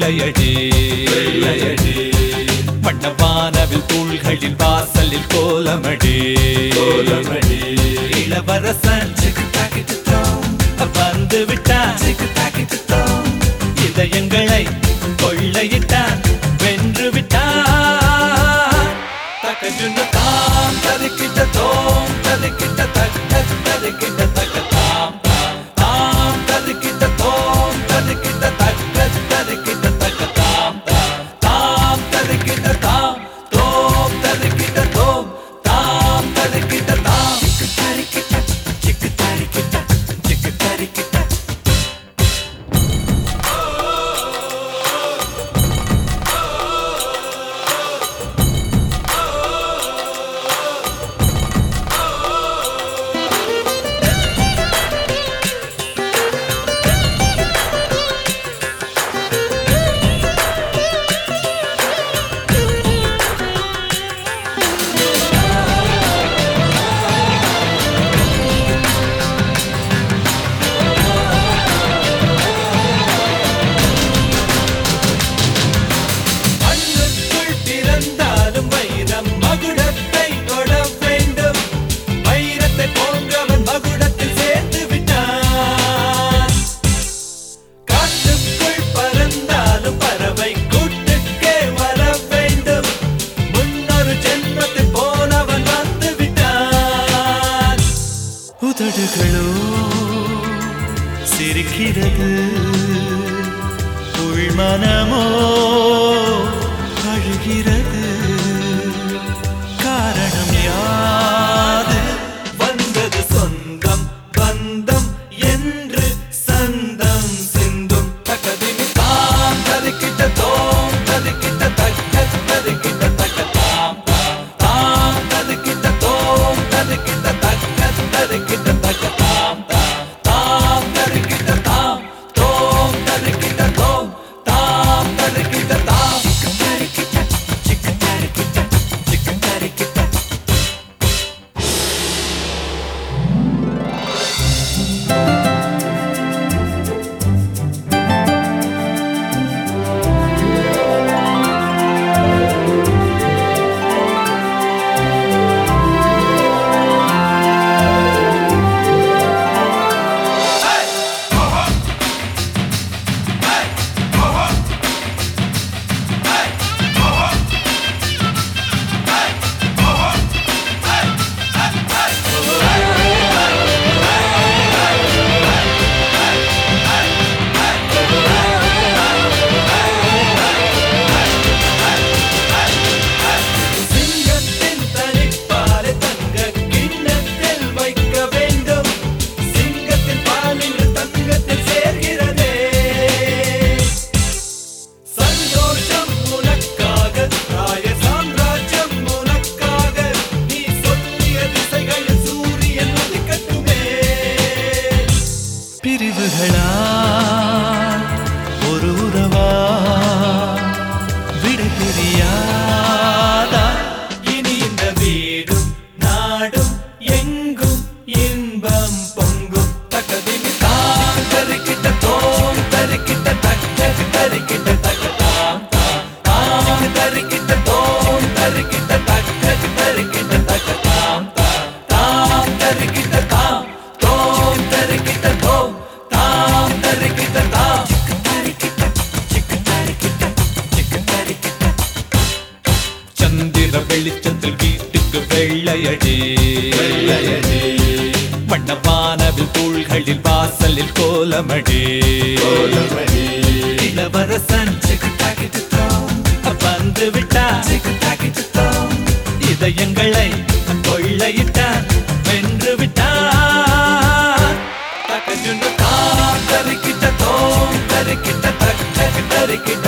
வெள்ளையடி வெள்ளையடி வண்ணவானவில் தூள்களில் வாசலில் கோலமடி கோலமடி இளவரசன் வந்து விட்டான் இதயங்களை கொள்ளையிட்டான் வென்று விட்டான் தக்கஜுன்னு தாம் ததுக்கிட்ட தோம் ததுக்கிட்ட தக்க ததுக்கிட்ட தக்க தாம் தாம் ததுக்கிட்ட தோம் ததுக்கிட்ட தக்க ததுக்கிட்ட தக்க தாம் தாம் ததுக்கிட்ட தாம் தோம் ததுக்கிட்ட தோம் தாம் ததுக்கிட்ட தாம் சிக்கு தரிக்கிட்ட சிக்கு தரிக்கிட்ட உதடுகளோ சிரிக்கிறது உள்மனமோ அழுகிறது காரணம் யாது வந்தது சொந்தம் பந்தம் என்று சந்தம் சிந்தும் தக்கதிமி தாம் ததுக்கிட்ட தோம் ததுக்கிட்ட தக்க ததுக்கிட்ட தக்க தாம் தாம் ததுக்கிட்ட தோம் ததுக்கிட்ட தக்க ததுக்கிட்ட தக்க தாம் தாம் ததுக்கிட்ட தாம் தோம் ததுக்கிட்ட தோம் தாம் ததுக்கிட்ட தாம் சிக்கு தரிக்கிட்ட சிக்கு தரிக்கிட்ட பிரிவுகளா ஒரு உறவா விடை தெரியாதா இனி இந்த வீடும் நாடும் எங்கும் இன்பம் பொங்கும் தக்கதிமி தாம் தரிக்கிட்ட தோம் தரிக்கிட்ட தக்க தரிக்கிட்ட தக்க தாம் தாம் தரிக்கிட்ட தோம் தரிக்கிட்ட தக்க தரிக்கிட்ட தக்க தாம் தாம் தரிக்கிட்ட தாம் தோம் தரிக்கிட்ட தோம் தாம் தரிக்கிட்ட தாம் சிக்கு தரிக்கிட்ட சிக்கு தரிக்கிட்ட சந்திர வெளிச்சத்தில் வீட்டுக்கு வெள்ளையடி வெள்ளையடி வண்ணவானவில் தூள்களில் வாசலில் கோலமடி கோலமடி இளவரசன் வந்து விட்டான் இதயங்களை கொள்ளையிட்டான் வென்று விட்டான் தக்கஜுன்னு தாம் தரிக்கிட்ட தோம் தரிக்கிட்ட தக்க தரிக்கிட்ட